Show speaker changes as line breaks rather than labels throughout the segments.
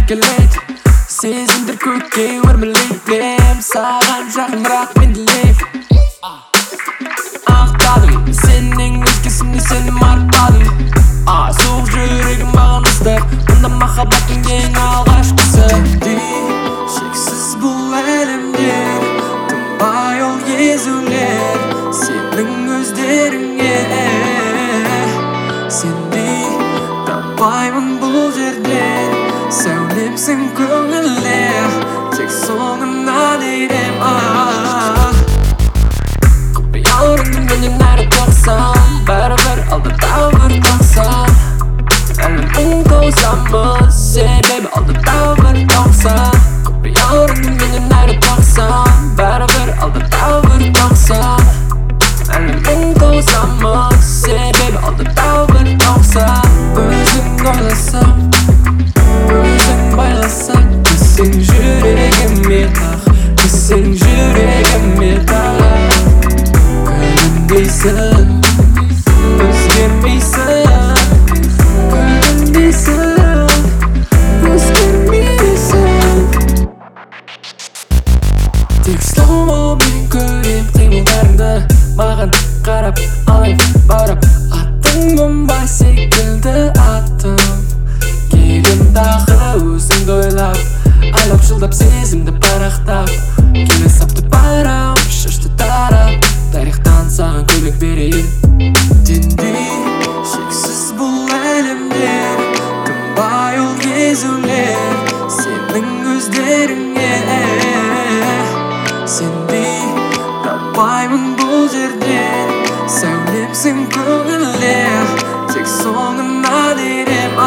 еркелейді. Сезімдер көкке өрмелейді, саған жақынырақ мен тілеймін. Ақтадым сенің өзгесіне сенім артпадым. Суық жүрегім маған ыстық, мұнда махаббаттың ең алғашқысы. Шексіз бұл әлемде тынбай ол езулер сенің өздеріңе. Сендей таппаймын бұл жерден, сәулемсің көңілде, тек соңына дейін. Құпияларыңды менен әрі тоқсан, бәрібір алда тағы бір тоқсан. Әлемнің тоқсанмыз, себебі алда тағы бір тоқсан. Құпияларыңды менен әрі тоқсан, бәрібір алда тағы бір тоқсан. Әлемнің тоқсанмыз, себебі алда тағы бір тоқсан. Өзің ойласаң, өзің байласаң, кісің жүрегіме тақ, кісің жүрегіме тақ. Күлімдейсің, өзгермейсің, күлімдейсің, өзгермейсің. Тек slow-mo мен көрем қимылдарыңды, маған қарап алайын барып. Аттың бомбай секілді аттым, келем тағы өзіңді ойлап, айлап жылдап сезімді парақтап. Келе сапты барам, шашты тарап, тарихтан саған көмек берейін. Теңдей шексіз бұл әлемде тынбай ол езулер сенің өздеріңе. Сендей таппаймын бұл жерден, сәулемсің көңілде, тек соңына дейін.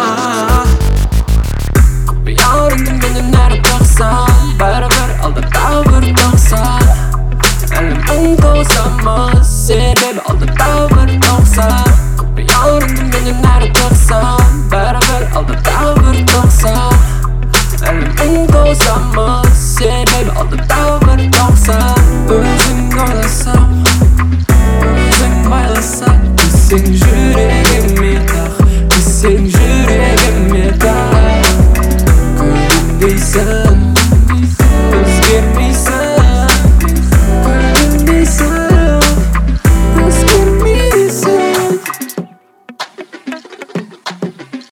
Құпияларыңды менен әрі тоқсан, бәрібір алда тағы бір тоқсан. Әлемнің тоқсанмыз, себебі алда тағы бір тоқсан. Құпияларыңды менен әрі тоқсан, бәрібір алда тағы бір тоқсан. Әлемнің тоқсанмыз, себебі алда тағы бір тоқсан. Өзің ойласаң, өзің байласаң, кісің жүрегіме